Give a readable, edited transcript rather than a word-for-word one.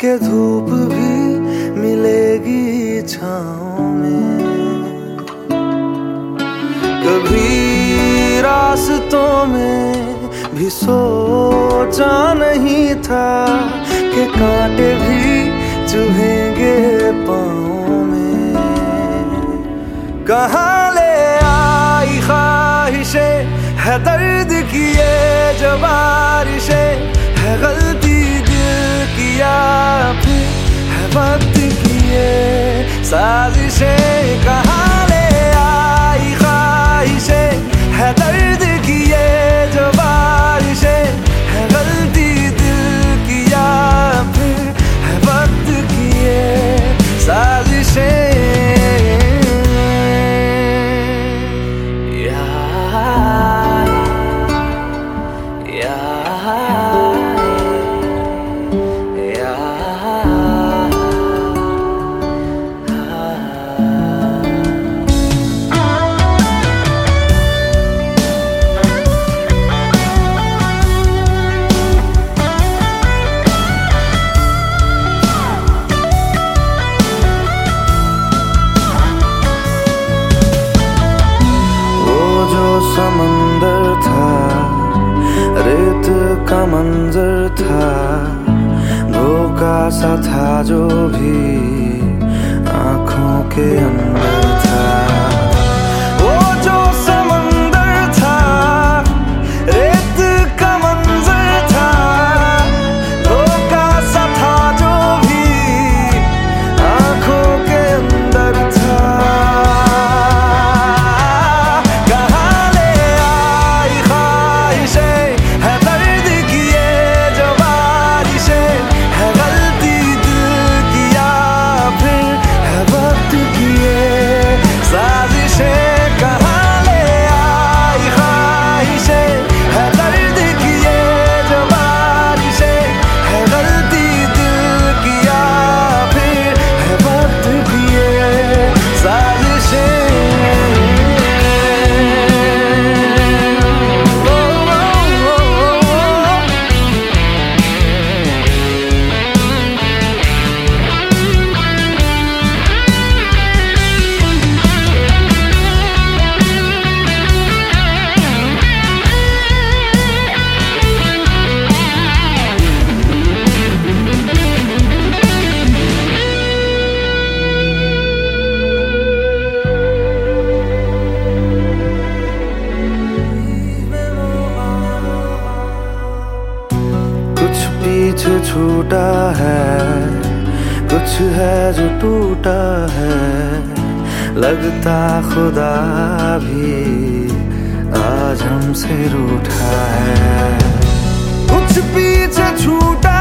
के धूप भी मिलेगी छाँव में। कभी रास्तों में भी सोचा नहीं था कि कांटे भी चुभेंगे पाँव में। कहाँ ले आई ख्वाहिशें है दर्द की ये जो बारिशें, है गलती दिल की या फिर है वक्त की ये साजिशें। कहाँ ले आई ख्वाहिशें है दर्द की ये जो बारिशें, है गलती दिल की या फिर है वक्त की ये साजिशें। समंदर था, रेत का मंजर था, धोखा सा था जो भी आँखों के अंदर था। वो जो समंदर था, रेत का मंजर था, धोखा सा था जो भी आँखों के अंदर था। पीछे छूटा है, कुछ है जो टूटा है, लगता खुदा भी आज हमसे रूठा है। कुछ पीछे छूटा